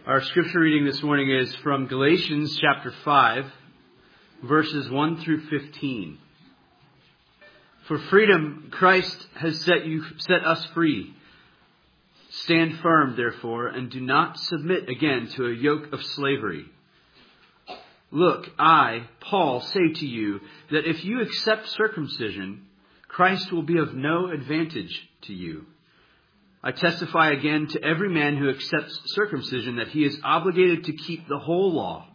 Our scripture reading this morning is from Galatians chapter 5, verses 1 through 15. For freedom, Christ has set us free. Stand firm, therefore, and do not submit again to a yoke of slavery. Look, I, Paul, say to you that if you accept circumcision, Christ will be of no advantage to you. I testify again to every man who accepts circumcision that he is obligated to keep the whole law.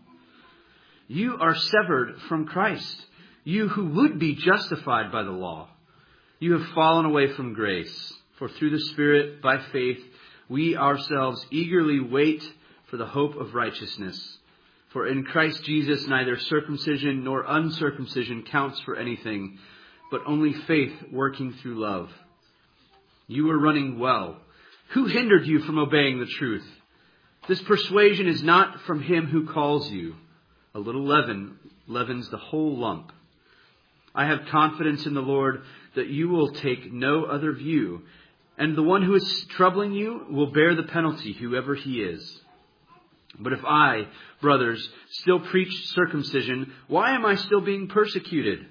You are severed from Christ, you who would be justified by the law. You have fallen away from grace, for through the Spirit, by faith, we ourselves eagerly wait for the hope of righteousness. For in Christ Jesus neither circumcision nor uncircumcision counts for anything, but only faith working through love. You were running well. Who hindered you from obeying the truth? This persuasion is not from him who calls you. A little leaven leavens the whole lump. I have confidence in the Lord that you will take no other view, and the one who is troubling you will bear the penalty, whoever he is. But if I, brothers, still preach circumcision, why am I still being persecuted?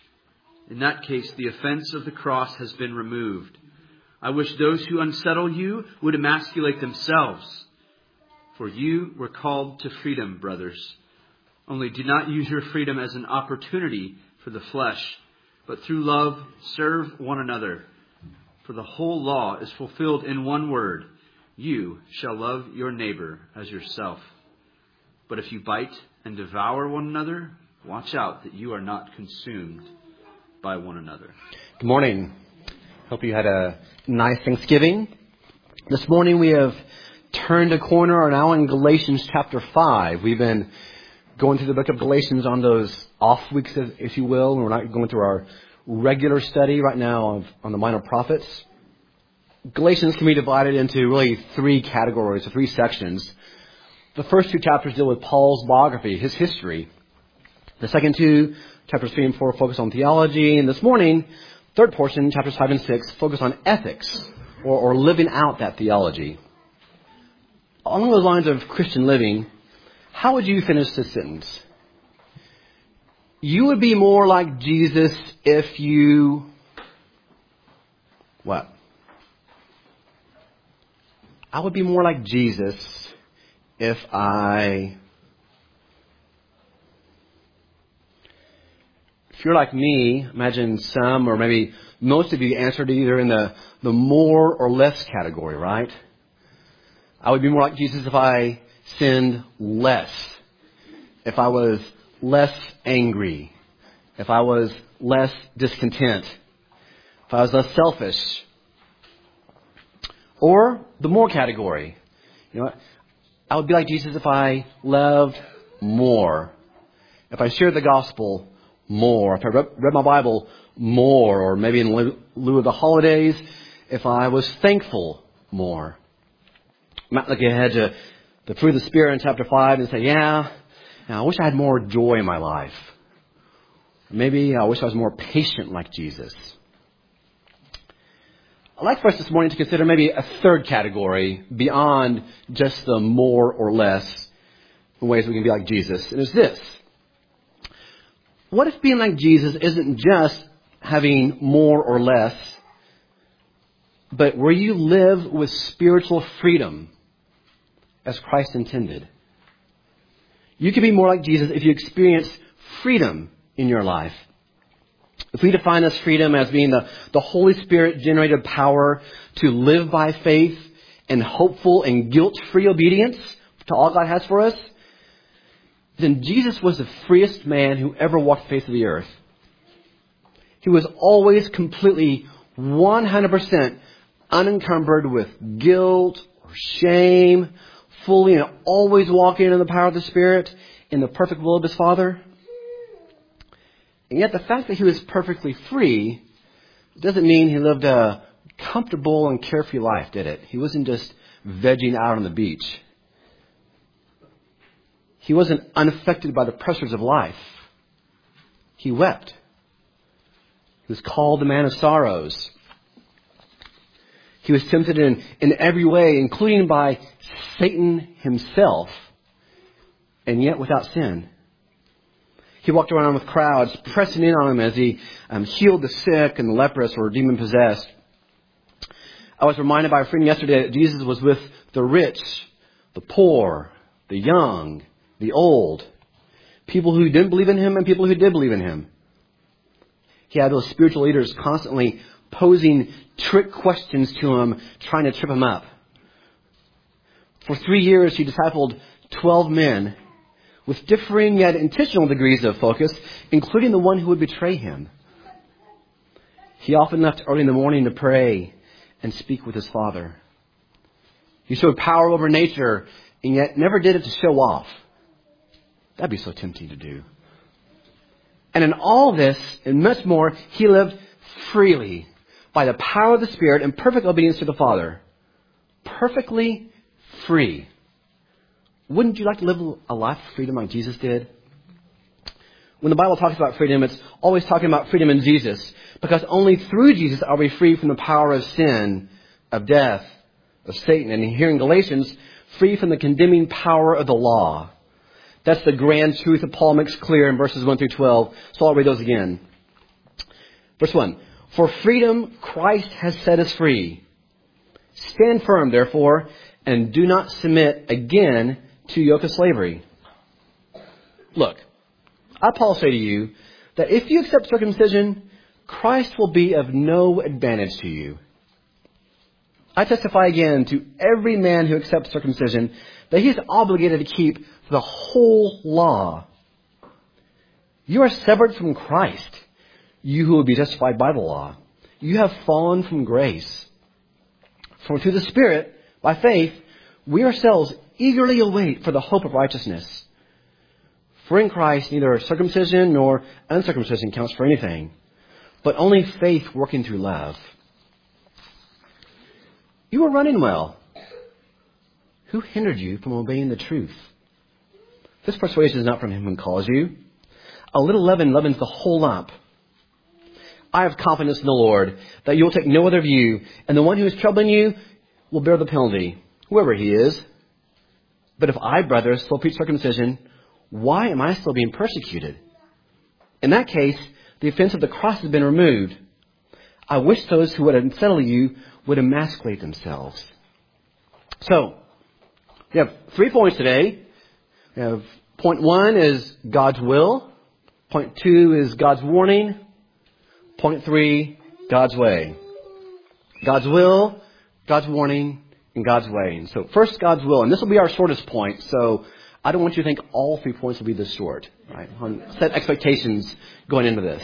In that case, the offense of the cross has been removed. I wish those who unsettle you would emasculate themselves. For you were called to freedom, brothers. Only do not use your freedom as an opportunity for the flesh, but through love serve one another. For the whole law is fulfilled in one word: you shall love your neighbor as yourself. But if you bite and devour one another, watch out that you are not consumed by one another. Good morning. Hope you had a nice Thanksgiving. This morning we have turned a corner, are now in Galatians chapter 5. We've been going through the book of Galatians on those off weeks, if you will. We're not going through our regular study right now on the minor prophets. Galatians can be divided into really three categories, or three sections. The first two chapters deal with Paul's biography, his history. The second two, chapters 3 and 4, focus on theology. And this morning, third portion, chapters 5 and 6, focus on ethics, or living out that theology. Along those lines of Christian living, how would you finish this sentence? You would be more like Jesus if you... What? I would be more like Jesus if I... If you're like me, imagine some or maybe most of you answered either in the more or less category, right? I would be more like Jesus if I sinned less, if I was less angry, if I was less discontent, if I was less selfish. Or the more category. You know what? I would be like Jesus if I loved more, if I shared the gospel more, if I read my Bible more, or maybe in lieu of the holidays, if I was thankful more. I might look ahead to the fruit of the Spirit in chapter 5 and say, I wish I had more joy in my life. Maybe I wish I was more patient like Jesus. I'd like for us this morning to consider maybe a third category beyond just the more or less in ways we can be like Jesus. And it's this. What if being like Jesus isn't just having more or less, but where you live with spiritual freedom as Christ intended? You can be more like Jesus if you experience freedom in your life. If we define this freedom as being the Holy Spirit generated power to live by faith and hopeful and guilt-free obedience to all God has for us, then Jesus was the freest man who ever walked the face of the earth. He was always completely 100% unencumbered with guilt or shame, fully and always walking in the power of the Spirit in the perfect will of his Father. And yet the fact that he was perfectly free doesn't mean he lived a comfortable and carefree life, did it? He wasn't just vegging out on the beach. He wasn't unaffected by the pressures of life. He wept. He was called the man of sorrows. He was tempted in every way, including by Satan himself, and yet without sin. He walked around with crowds pressing in on him as he healed the sick and the leprous or demon-possessed. I was reminded by a friend yesterday that Jesus was with the rich, the poor, the young, the old, people who didn't believe in him and people who did believe in him. He had those spiritual leaders constantly posing trick questions to him, trying to trip him up. For 3 years, he discipled 12 men with differing yet intentional degrees of focus, including the one who would betray him. He often left early in the morning to pray and speak with his Father. He showed power over nature and yet never did it to show off. That'd be so tempting to do. And in all this and much more, he lived freely by the power of the Spirit in perfect obedience to the Father. Perfectly free. Wouldn't you like to live a life of freedom like Jesus did? When the Bible talks about freedom, it's always talking about freedom in Jesus. Because only through Jesus are we free from the power of sin, of death, of Satan. And here in Galatians, free from the condemning power of the law. That's the grand truth that Paul makes clear in verses 1 through 12. So I'll read those again. Verse 1. For freedom Christ has set us free. Stand firm, therefore, and do not submit again to yoke of slavery. Look, I, Paul, say to you that if you accept circumcision, Christ will be of no advantage to you. I testify again to every man who accepts circumcision that he is obligated to keep the whole law. You are severed from Christ, you who will be justified by the law. You have fallen from grace. For through the Spirit, by faith, we ourselves eagerly await for the hope of righteousness. For in Christ, neither circumcision nor uncircumcision counts for anything, but only faith working through love. You are running well. Who hindered you from obeying the truth? This persuasion is not from him who calls you. A little leaven leavens the whole lump. I have confidence in the Lord that you will take no other view, and the one who is troubling you will bear the penalty, whoever he is. But if I, brothers, still preach circumcision, why am I still being persecuted? In that case, the offense of the cross has been removed. I wish those who would unsettle you would emasculate themselves. So, we have 3 points today. We have point 1 is God's will. Point 2 is God's warning. Point 3, God's way. God's will, God's warning, and God's way. And so first, God's will. And this will be our shortest point. So I don't want you to think all 3 points will be this short. Right? Set expectations going into this.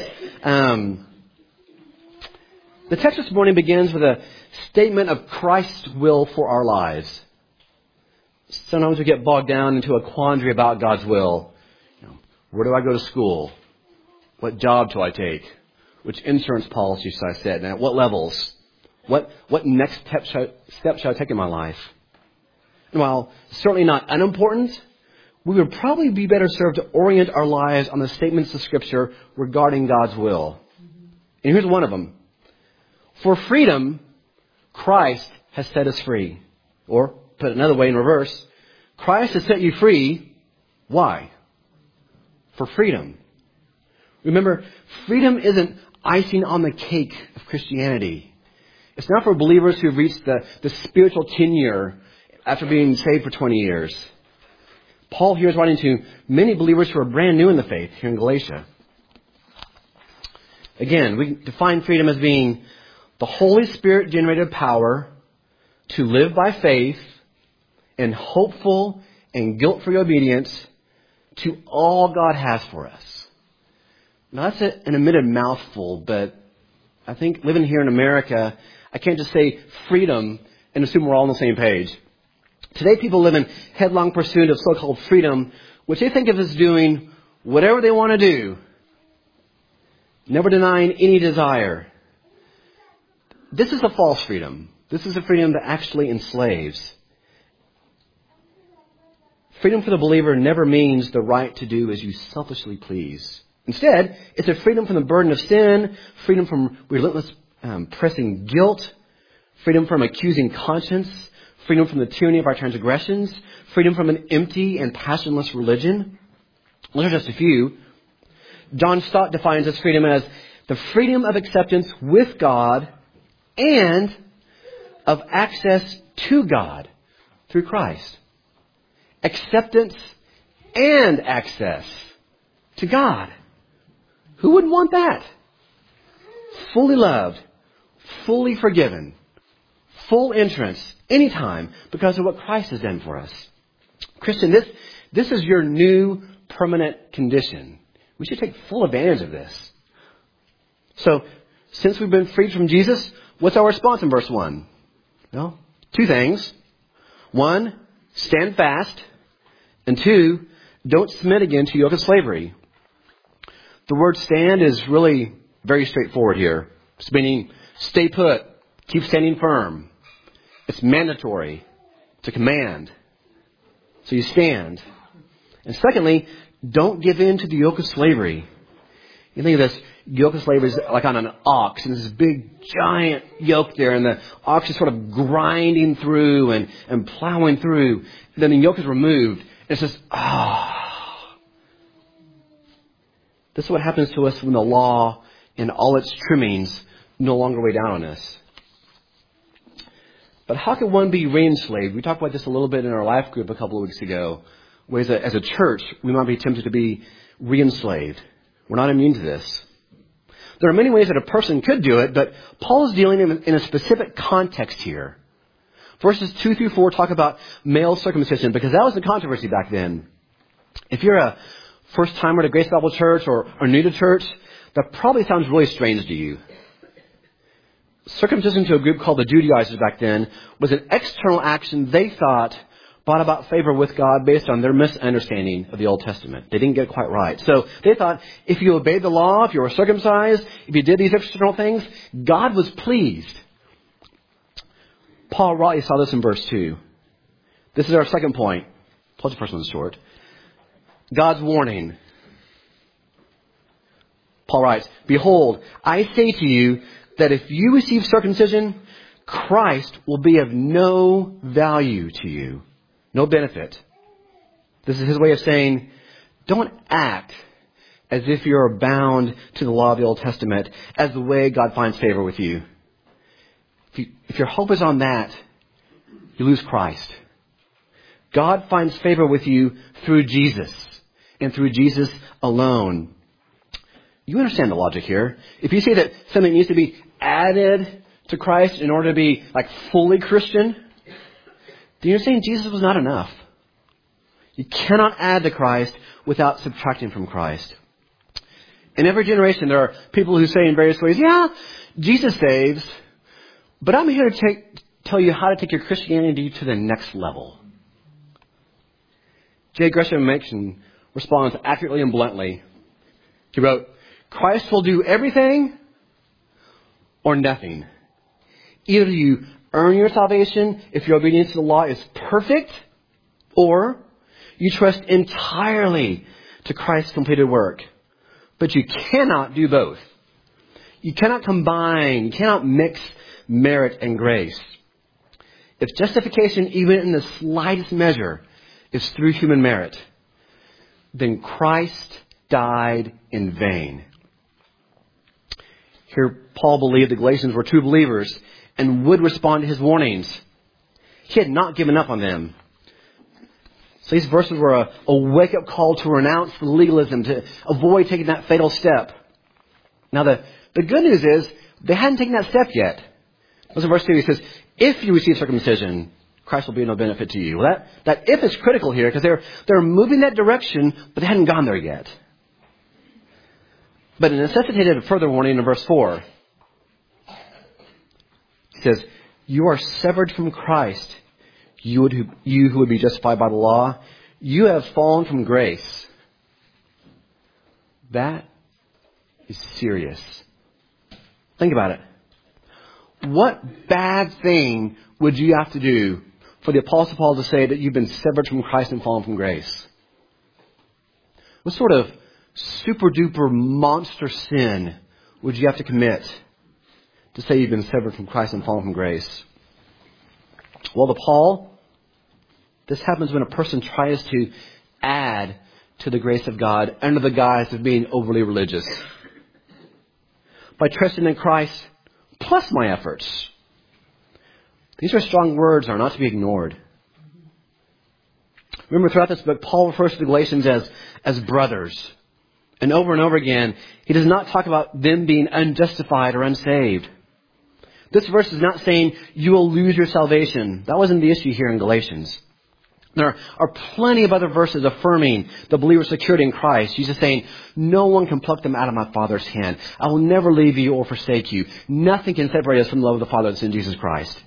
The text this morning begins with a statement of Christ's will for our lives. Sometimes we get bogged down into a quandary about God's will. Where do I go to school? What job do I take? Which insurance policy should I set? And at what levels? What next step should I take in my life? And while certainly not unimportant, we would probably be better served to orient our lives on the statements of Scripture regarding God's will. And here's one of them. For freedom, Christ has set us free. Or, put another way in reverse, Christ has set you free. Why? For freedom. Remember, freedom isn't icing on the cake of Christianity. It's not for believers who have reached the spiritual tenure after being saved for 20 years. Paul here is writing to many believers who are brand new in the faith here in Galatia. Again, we define freedom as being the Holy Spirit generated power to live by faith in hopeful and guilt-free obedience to all God has for us. Now that's an admitted mouthful, but I think living here in America, I can't just say freedom and assume we're all on the same page. Today people live in headlong pursuit of so-called freedom, which they think of as doing whatever they want to do, never denying any desire. This is a false freedom. This is a freedom that actually enslaves. Freedom for the believer never means the right to do as you selfishly please. Instead, it's a freedom from the burden of sin, freedom from relentless pressing guilt, freedom from accusing conscience, freedom from the tyranny of our transgressions, freedom from an empty and passionless religion. Those are just a few. John Stott defines this freedom as the freedom of acceptance with God and of access to God through Christ. Acceptance and access to God. Who wouldn't want that? Fully loved, fully forgiven, full entrance anytime because of what Christ has done for us. Christian, this is your new permanent condition. We should take full advantage of this. So, since we've been freed from Jesus, what's our response in verse 1? Well, two things. One, stand fast. And two, don't submit again to yoke of slavery. The word stand is really very straightforward here. It's meaning stay put, keep standing firm. It's mandatory. It's a command. So you stand. And secondly, don't give in to the yoke of slavery. You think of this yoke of slavery is like on an ox, and there's this big giant yoke there, and the ox is sort of grinding through and plowing through. Then the yoke is removed, and it's just, This is what happens to us when the law and all its trimmings no longer weigh down on us. But how can one be re-enslaved? We talked about this a little bit in our life group a couple of weeks ago. Ways that as a church, we might be tempted to be re-enslaved. We're not immune to this. There are many ways that a person could do it, but Paul is dealing in a specific context here. Verses 2 through 4 talk about male circumcision, because that was the controversy back then. If you're a first-timer to Grace Bible Church or new to church, that probably sounds really strange to you. Circumcision to a group called the Judaizers back then was an external action they thought brought about favor with God based on their misunderstanding of the Old Testament. They didn't get it quite right. So they thought if you obeyed the law, if you were circumcised, if you did these external things, God was pleased. Paul rightly saw this in verse 2. This is our second point. Plus the first one's short. God's warning. Paul writes, "Behold, I say to you that if you receive circumcision, Christ will be of no value to you." No benefit. This is his way of saying, don't act as if you're bound to the law of the Old Testament as the way God finds favor with you. If your hope is on that, you lose Christ. God finds favor with you through Jesus and through Jesus alone. You understand the logic here. If you say that something needs to be added to Christ in order to be like fully Christian, then you're saying Jesus was not enough. You cannot add to Christ without subtracting from Christ. In every generation, there are people who say in various ways, yeah, Jesus saves, but I'm here to tell you how to take your Christianity to the next level. J. Gresham Machen responds accurately and bluntly. He wrote, "Christ will do everything or nothing. Either you earn your salvation if your obedience to the law is perfect, or you trust entirely to Christ's completed work. But you cannot do both. You cannot combine, you cannot mix merit and grace. If justification, even in the slightest measure, is through human merit, then Christ died in vain." Here, Paul believed the Galatians were true believers and would respond to his warnings. He had not given up on them. So these verses were a wake-up call to renounce the legalism, to avoid taking that fatal step. Now, the good news is they hadn't taken that step yet. Listen to verse 2. He says, if you receive circumcision, Christ will be no benefit to you. Well, that if is critical here because they're moving that direction, but they hadn't gone there yet. But it necessitated a further warning in verse 4. He says, "You are severed from Christ, you who would be justified by the law. You have fallen from grace." That is serious. Think about it. What bad thing would you have to do for the Apostle Paul to say that you've been severed from Christ and fallen from grace? What sort of super duper monster sin would you have to commit to say you've been severed from Christ and fallen from grace? Well, to Paul, this happens when a person tries to add to the grace of God under the guise of being overly religious. By trusting in Christ plus my efforts. These are strong words, are not to be ignored. Remember, throughout this book, Paul refers to the Galatians as brothers. And over again, he does not talk about them being unjustified or unsaved. This verse is not saying you will lose your salvation. That wasn't the issue here in Galatians. There are plenty of other verses affirming the believer's security in Christ. Jesus saying, no one can pluck them out of my Father's hand. I will never leave you or forsake you. Nothing can separate us from the love of the Father that's in Jesus Christ.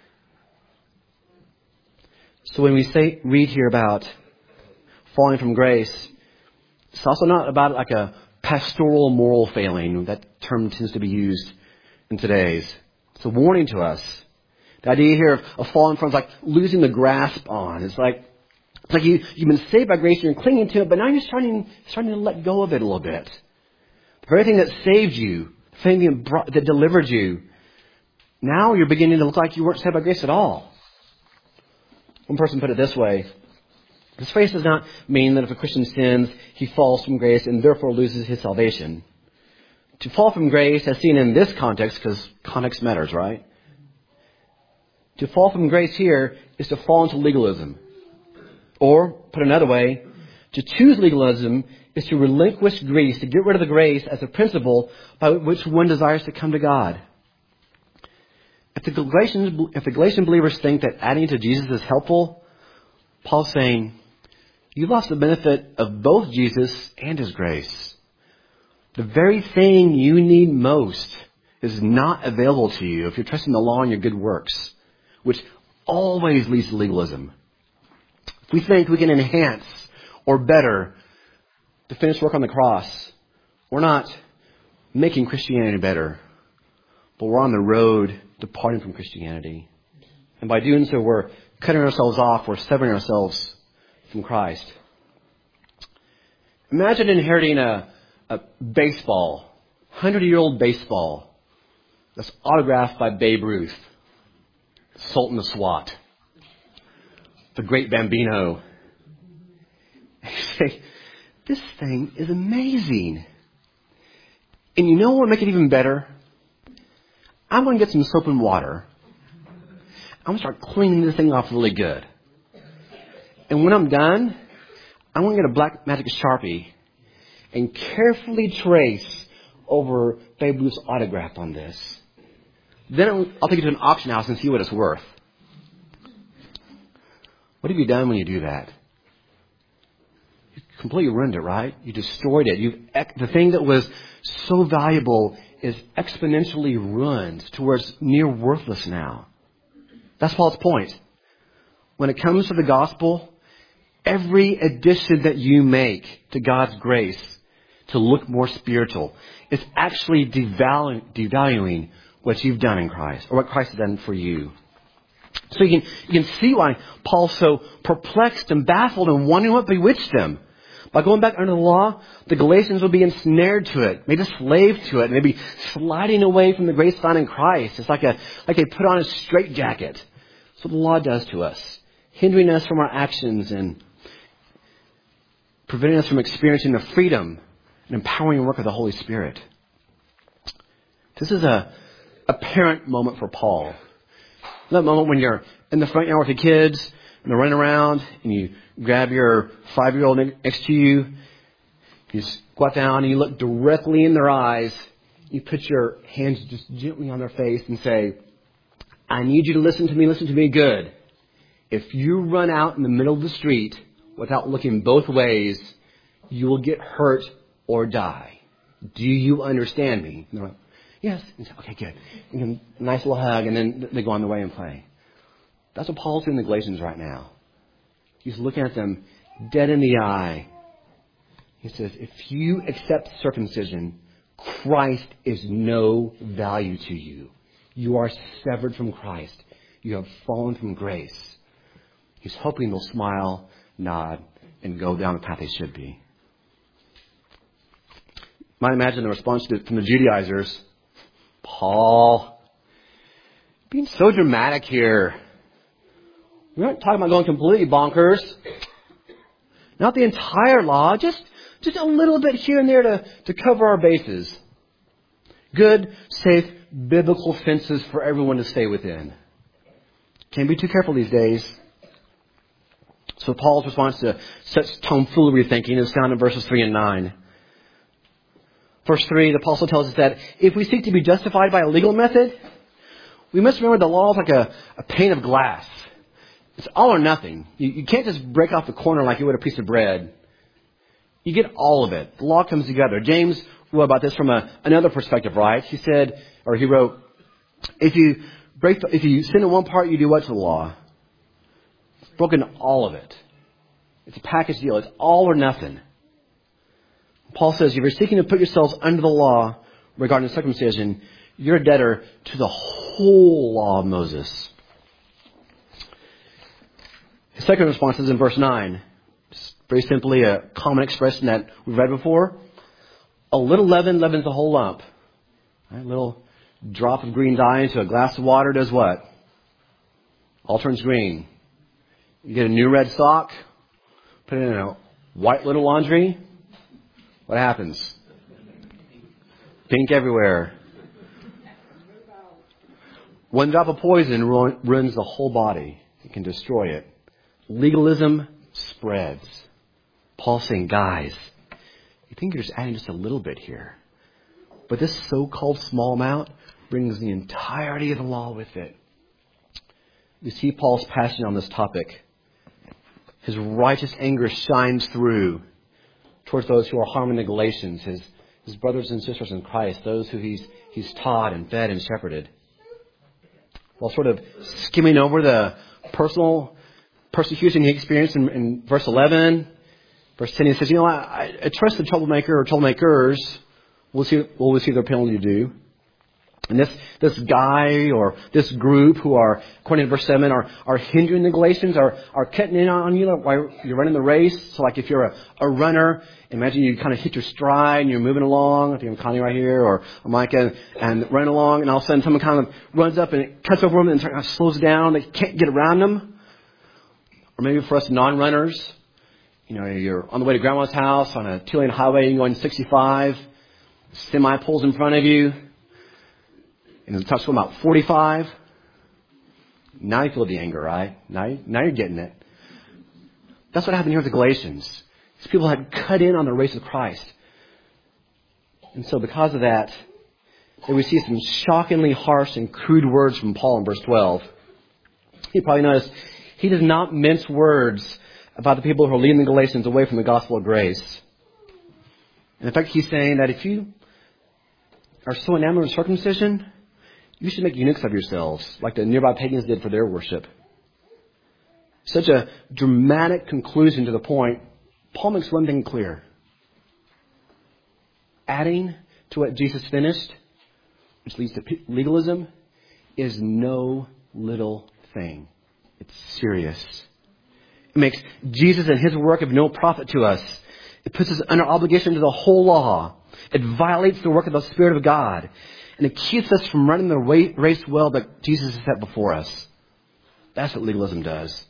So when we read here about falling from grace, it's also not about like a pastoral moral failing. That term tends to be used in today's. It's a warning to us. The idea here of falling from is like losing the grasp on. It's like you've been saved by grace and you're clinging to it, but now you're starting to let go of it a little bit. The very thing that saved you, the thing that delivered you, now you're beginning to look like you weren't saved by grace at all. One person put it this way. This phrase does not mean that if a Christian sins, he falls from grace and therefore loses his salvation. To fall from grace, as seen in this context, because context matters, right? To fall from grace here is to fall into legalism. Or, put another way, to choose legalism is to relinquish grace, to get rid of the grace as a principle by which one desires to come to God. If the Galatian believers think that adding to Jesus is helpful, Paul's saying, you lost the benefit of both Jesus and His grace. The very thing you need most is not available to you if you're trusting the law and your good works, which always leads to legalism. If we think we can enhance or better the finished work on the cross, we're not making Christianity better, but we're on the road departing from Christianity. And by doing so, we're cutting ourselves off, we're severing ourselves from Christ. Imagine inheriting a baseball, 100-year-old baseball, that's autographed by Babe Ruth, Sultan of SWAT, the great Bambino. And you say, this thing is amazing. And you know what would make it even better? I'm going to get some soap and water. I'm going to start cleaning this thing off really good. And when I'm done, I'm going to get a black magic Sharpie and carefully trace over Babe Ruth's autograph on this. Then I'll take it to an auction house and see what it's worth. What have you done when you do that? You completely ruined it, right? You destroyed it. The thing that was so valuable is exponentially ruined to where it's near worthless now. That's Paul's point. When it comes to the gospel, every addition that you make to God's grace to look more spiritual is actually devaluing what you've done in Christ, or what Christ has done for you. So you can see why Paul's so perplexed and baffled and wondering what bewitched them. By going back under the law, the Galatians would be ensnared to it, made a slave to it, and they'd be sliding away from the grace found in Christ. It's like they put on a straitjacket. That's what the law does to us, hindering us from our actions and preventing us from experiencing the freedom and empowering work of the Holy Spirit. This is a parent moment for Paul. That moment when you're in the front yard with the kids and they're running around and you grab your 5-year-old next to you, you squat down and you look directly in their eyes. You put your hands just gently on their face and say, I need you to listen to me good. If you run out in the middle of the street without looking both ways, you will get hurt or die. Do you understand me? And they're like, yes. Okay, good. And give them a nice little hug, and then they go on their way and play. That's what Paul's doing in the Galatians right now. He's looking at them dead in the eye. He says, if you accept circumcision, Christ is no value to you. You are severed from Christ. You have fallen from grace. He's hoping they'll smile, nod, and go down the path they should be. You might imagine the response from the Judaizers. Paul, being so dramatic here. We aren't talking about going completely bonkers. Not the entire law, just a little bit here and there to cover our bases. Good, safe, biblical fences for everyone to stay within. Can't be too careful these days. So Paul's response to such tomfoolery thinking is found in verses 3 and 9. Verse 3, the apostle tells us that if we seek to be justified by a legal method, we must remember the law is like a pane of glass. It's all or nothing. You can't just break off the corner like you would a piece of bread. You get all of it. The law comes together. James wrote about this from another perspective, right? He wrote, if you sin in one part, you do what to the law? It's broken all of it. It's a package deal. It's all or nothing. Paul says, if you're seeking to put yourselves under the law regarding circumcision, you're a debtor to the whole law of Moses. His second response is in verse 9. Just very simply a common expression that we've read before. A little leaven leavens the whole lump. A little drop of green dye into a glass of water does what? All turns green. You get a new red sock, put it in a white little laundry. What happens? Pink everywhere. One drop of poison ruins the whole body. It can destroy it. Legalism spreads. Paul's saying, guys, you think you're just adding just a little bit here. But this so-called small amount brings the entirety of the law with it. You see Paul's passion on this topic. His righteous anger shines through towards those who are harming the Galatians, his brothers and sisters in Christ, those who he's taught and fed and shepherded. While sort of skimming over the personal persecution he experienced in verse 11, verse 10, he says, I trust the troublemaker or troublemakers will receive their penalty due. And this guy or this group who are, according to verse 7, are hindering the Galatians, are cutting in on you while you're running the race. So like if you're a runner, imagine you kind of hit your stride and you're moving along. I think I'm Connie right here or Micah and running along, and all of a sudden someone kind of runs up and it cuts over them and kind of slows down. They can't get around them. Or maybe for us non-runners, you're on the way to grandma's house on a 2-lane highway, you're going 65, semi pulls in front of you. And it talks about 45. Now you feel the anger, right? Now you're getting it. That's what happened here with the Galatians. These people had cut in on the race of Christ. And so because of that, we see some shockingly harsh and crude words from Paul in verse 12. You probably noticed he does not mince words about the people who are leading the Galatians away from the gospel of grace. And in fact, he's saying that if you are so enamored with circumcision, you should make eunuchs of yourselves, like the nearby pagans did for their worship. Such a dramatic conclusion to the point, Paul makes one thing clear. Adding to what Jesus finished, which leads to legalism, is no little thing. It's serious. It makes Jesus and his work of no profit to us. It puts us under obligation to the whole law. It violates the work of the Spirit of God. And it keeps us from running the race well that Jesus has set before us. That's what legalism does.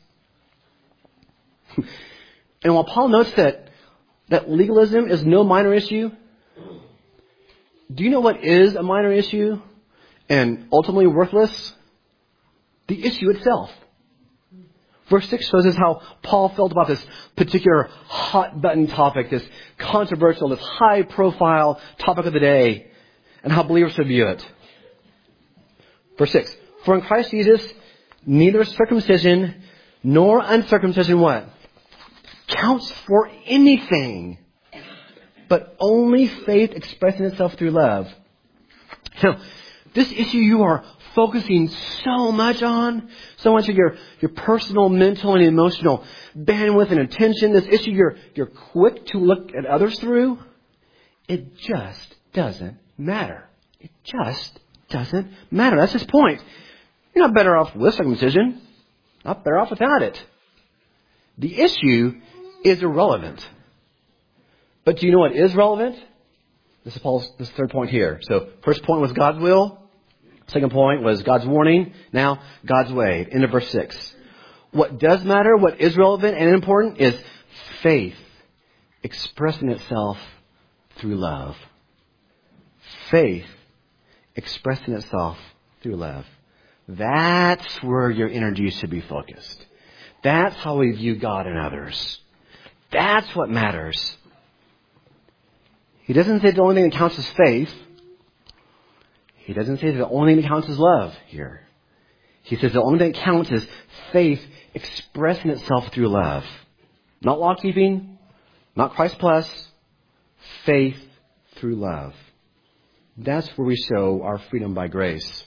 And while Paul notes that legalism is no minor issue, do you know what is a minor issue and ultimately worthless? The issue itself. Verse 6 shows us how Paul felt about this particular hot-button topic, this controversial, this high-profile topic of the day, and how believers should view it. Verse 6, for in Christ Jesus, neither circumcision nor uncircumcision what? Counts for anything, but only faith expressing itself through love. Now, this issue you are focusing so much on, so much of your personal, mental, and emotional bandwidth and attention, this issue you're quick to look at others through, it just doesn't matter. It just doesn't matter. That's his point. You're not better off with circumcision. Not better off without it. The issue is irrelevant. But do you know what is relevant? This is Paul's third point here. So first point was God's will. Second point was God's warning. Now, God's way. End of verse 6. What does matter, what is relevant and important is faith expressing itself through love. Faith expressing itself through love. That's where your energy should be focused. That's how we view God and others. That's what matters. He doesn't say the only thing that counts is faith. He doesn't say that the only thing that counts is love here. He says the only thing that counts is faith expressing itself through love. Not law keeping, not Christ plus, faith through love. That's where we show our freedom by grace.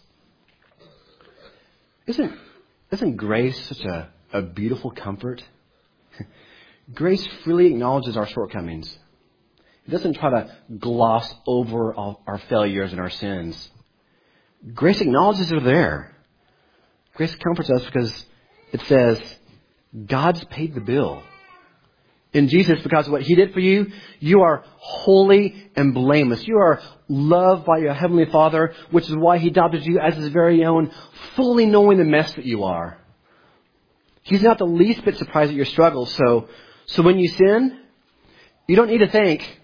Isn't grace such a beautiful comfort? Grace freely acknowledges our shortcomings. It doesn't try to gloss over our failures and our sins. Grace acknowledges they're there. Grace comforts us because it says, God's paid the bill. In Jesus, because of what He did for you, you are holy and blameless. You are loved by your Heavenly Father, which is why He adopted you as His very own, fully knowing the mess that you are. He's not the least bit surprised at your struggles. So when you sin, you don't need to think,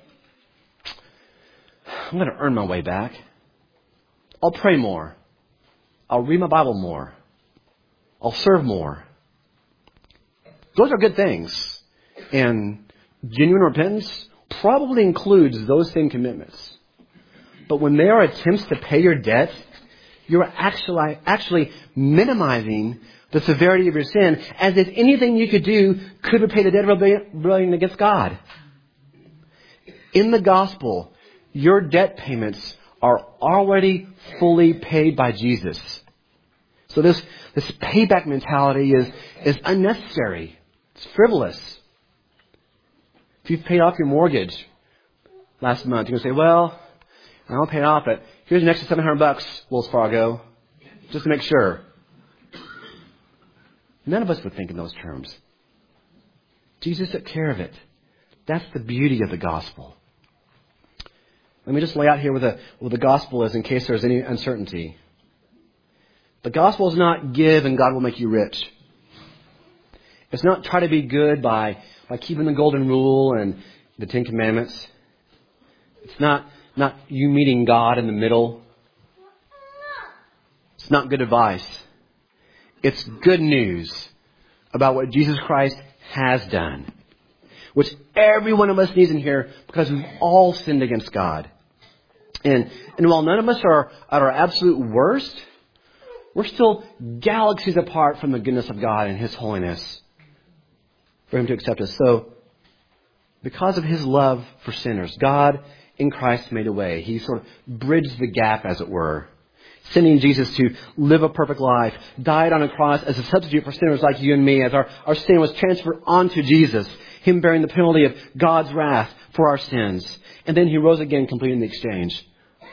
I'm going to earn my way back. I'll pray more. I'll read my Bible more. I'll serve more. Those are good things. And genuine repentance probably includes those same commitments. But when they are attempts to pay your debt, you're actually minimizing the severity of your sin, as if anything you could do could repay the debt of rebellion against God. In the gospel, your debt payments are already fully paid by Jesus. So this payback mentality is unnecessary. It's frivolous. If you've paid off your mortgage last month, you're going to say, well, I don't pay it off, but here's an extra $700, Wells Fargo, just to make sure. None of us would think in those terms. Jesus took care of it. That's the beauty of the gospel. Let me just lay out here what the gospel is in case there's any uncertainty. The gospel is not give and God will make you rich. It's not try to be good by keeping the golden rule and the Ten Commandments. It's not you meeting God in the middle. It's not good advice. It's good news about what Jesus Christ has done, which every one of us needs in here because we've all sinned against God. And while none of us are at our absolute worst, we're still galaxies apart from the goodness of God and His holiness for Him to accept us. So, because of His love for sinners, God in Christ made a way. He sort of bridged the gap, as it were, sending Jesus to live a perfect life, died on a cross as a substitute for sinners like you and me, as our sin was transferred onto Jesus, Him bearing the penalty of God's wrath for our sins. And then He rose again, completing the exchange.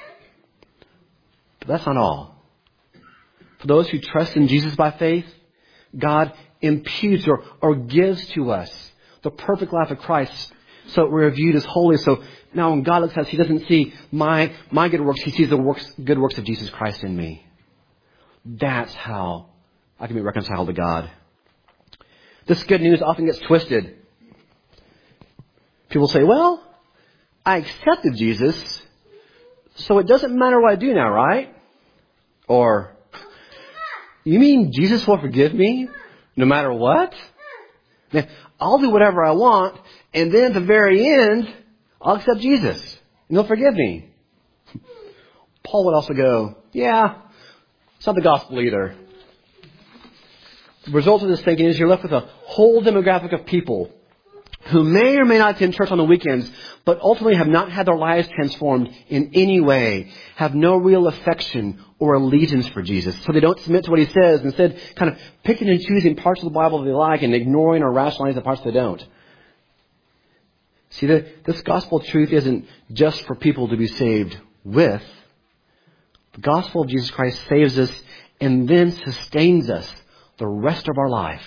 But that's not all. For those who trust in Jesus by faith, God imputes or gives to us the perfect life of Christ, so that we're viewed as holy. So now when God looks at us, He doesn't see my good works. He sees the good works of Jesus Christ in me. That's how I can be reconciled to God. This good news often gets twisted. People say, well, I accepted Jesus, so it doesn't matter what I do now, right? Or, you mean Jesus will forgive me no matter what? Now, I'll do whatever I want, and then at the very end, I'll accept Jesus, and He'll forgive me. Paul would also go, yeah, it's not the gospel either. The result of this thinking is you're left with a whole demographic of people who may or may not attend church on the weekends, but ultimately have not had their lives transformed in any way, have no real affection or allegiance for Jesus. So they don't submit to what He says, instead kind of picking and choosing parts of the Bible they like and ignoring or rationalizing the parts they don't. See, this gospel truth isn't just for people to be saved with. The gospel of Jesus Christ saves us and then sustains us the rest of our life.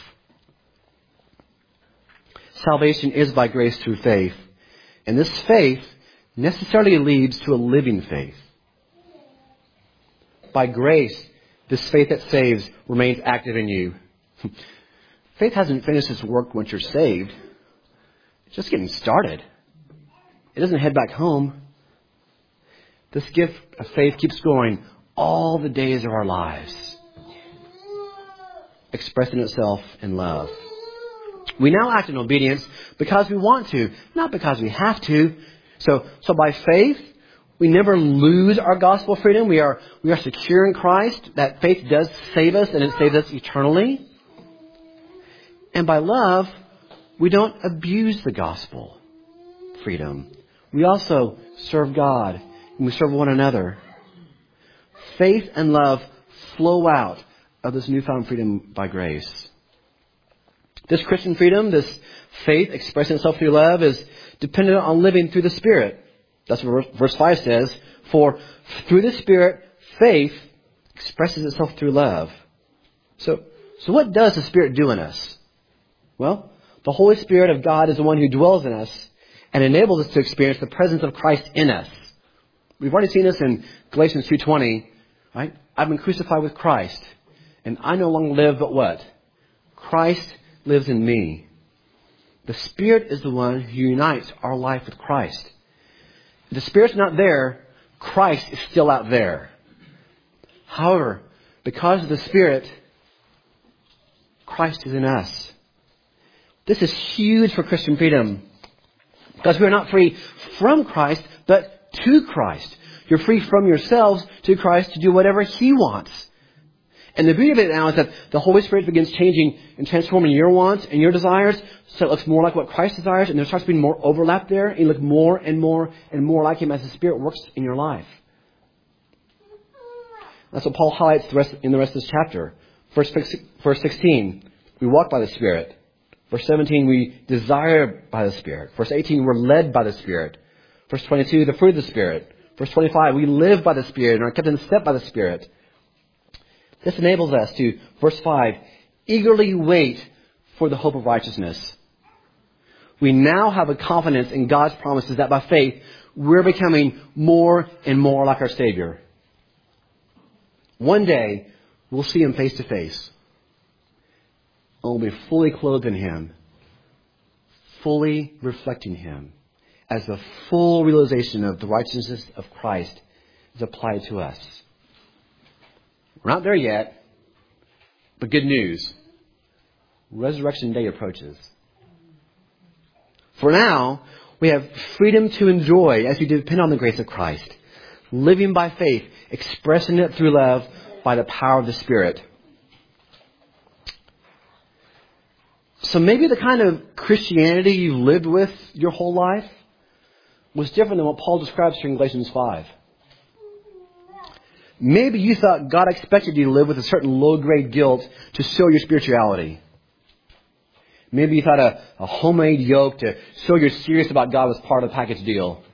Salvation is by grace through faith. And this faith necessarily leads to a living faith. by grace, this faith that saves remains active in you. Faith hasn't finished its work once you're saved. It's just getting started. It doesn't head back home. This gift of faith keeps going all the days of our lives, expressing itself in love. We now act in obedience because we want to, not because we have to. So by faith, we never lose our gospel freedom. We are secure in Christ. That faith does save us, and it saves us eternally. And by love, we don't abuse the gospel freedom. We also serve God, and we serve one another. Faith and love flow out of this newfound freedom by grace. This Christian freedom, this faith expressing itself through love, is dependent on living through the Spirit. That's what verse 5 says. For through the Spirit, faith expresses itself through love. So what does the Spirit do in us? Well, the Holy Spirit of God is the one who dwells in us and enables us to experience the presence of Christ in us. We've already seen this in Galatians 2:20, right? I've been crucified with Christ, and I no longer live, but what? Christ lives in me. The Spirit is the one who unites our life with Christ. If the Spirit's not there, Christ is still out there. However, because of the Spirit, Christ is in us. This is huge for Christian freedom, because we are not free from Christ, but to Christ. You're free from yourselves to Christ to do whatever He wants. And the beauty of it now is that the Holy Spirit begins changing and transforming your wants and your desires so it looks more like what Christ desires, and there starts being more overlap there, and you look more and more and more like Him as the Spirit works in your life. That's what Paul highlights in the rest of this chapter. Verse 16, we walk by the Spirit. Verse 17, we desire by the Spirit. Verse 18, we're led by the Spirit. Verse 22, the fruit of the Spirit. Verse 25, we live by the Spirit and are kept in step by the Spirit. This enables us to, verse 5, eagerly wait for the hope of righteousness. We now have a confidence in God's promises that by faith, we're becoming more and more like our Savior. One day, we'll see Him face to face. And we'll be fully clothed in Him, fully reflecting Him, as the full realization of the righteousness of Christ is applied to us. We're not there yet, but good news. Resurrection Day approaches. For now, we have freedom to enjoy as we depend on the grace of Christ, living by faith, expressing it through love by the power of the Spirit. So maybe the kind of Christianity you lived with your whole life was different than what Paul describes here in Galatians 5. Maybe you thought God expected you to live with a certain low-grade guilt to show your spirituality. Maybe you thought a homemade yoke to show you're serious about God was part of the package deal.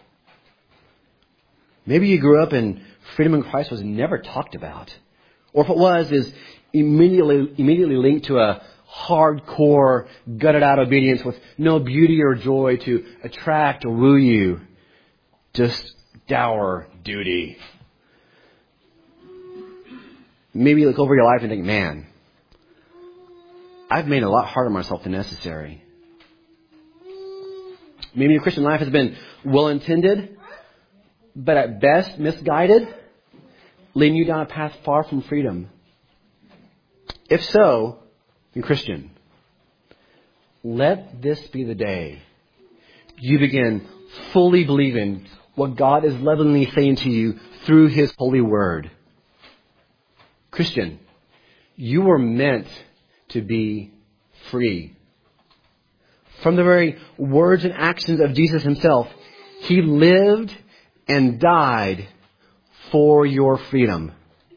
Maybe you grew up and freedom in Christ was never talked about. Or if it was, is immediately linked to a hardcore, gutted-out obedience with no beauty or joy to attract or woo you. Just dour duty. Maybe you look over your life and think, man, I've made it a lot harder on myself than necessary. Maybe your Christian life has been well-intended, but at best misguided, leading you down a path far from freedom. If so, you're Christian, let this be the day you begin fully believing what God is lovingly saying to you through His holy word. Christian, you were meant to be free. From the very words and actions of Jesus Himself, He lived and died for your freedom.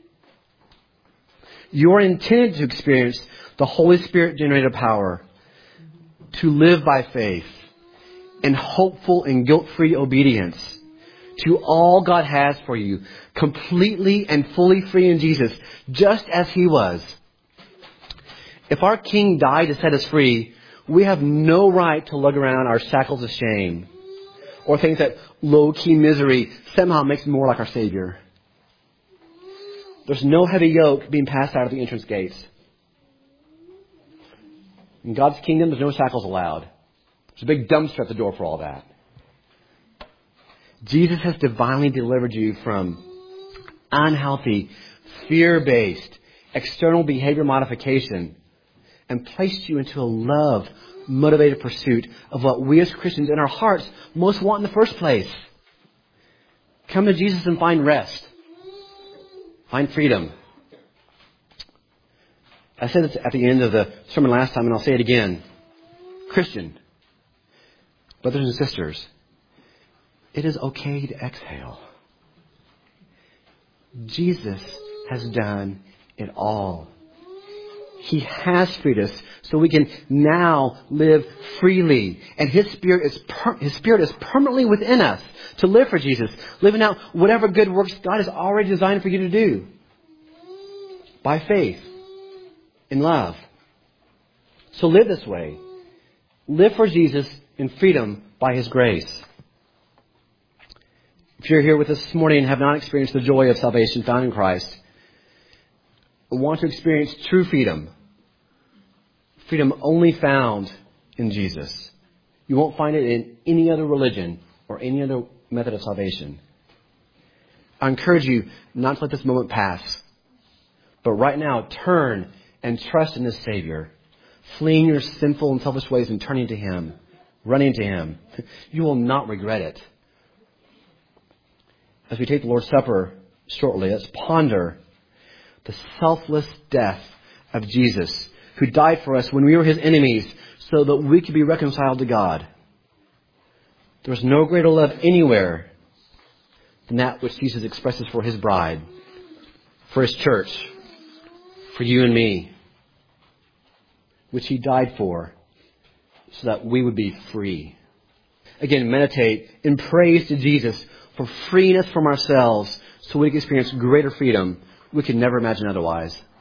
You are intended to experience the Holy Spirit generated power to live by faith in hopeful and guilt-free obedience to all God has for you, completely and fully free in Jesus, just as He was. If our King died to set us free, we have no right to lug around our shackles of shame or think that low-key misery somehow makes us more like our Savior. There's no heavy yoke being passed out of the entrance gates. In God's kingdom, there's no shackles allowed. There's a big dumpster at the door for all that. Jesus has divinely delivered you from unhealthy, fear-based, external behavior modification and placed you into a love-motivated pursuit of what we as Christians in our hearts most want in the first place. Come to Jesus and find rest. Find freedom. I said this at the end of the sermon last time, and I'll say it again. Christian, brothers and sisters, it is okay to exhale. Jesus has done it all. He has freed us so we can now live freely. And His Spirit is permanently within us to live for Jesus, living out whatever good works God has already designed for you to do. By faith, in love. So live this way. Live for Jesus in freedom by His grace. If you're here with us this morning and have not experienced the joy of salvation found in Christ, and want to experience true freedom, freedom only found in Jesus. You won't find it in any other religion or any other method of salvation. I encourage you not to let this moment pass, but right now turn and trust in this Savior, fleeing your sinful and selfish ways and turning to Him, running to Him. You will not regret it. As we take the Lord's Supper shortly, let's ponder the selfless death of Jesus, who died for us when we were His enemies so that we could be reconciled to God. There's no greater love anywhere than that which Jesus expresses for His bride, for His church, for you and me, which He died for so that we would be free. Again, meditate in praise to Jesus for freeing us from ourselves so we can experience greater freedom we could never imagine otherwise.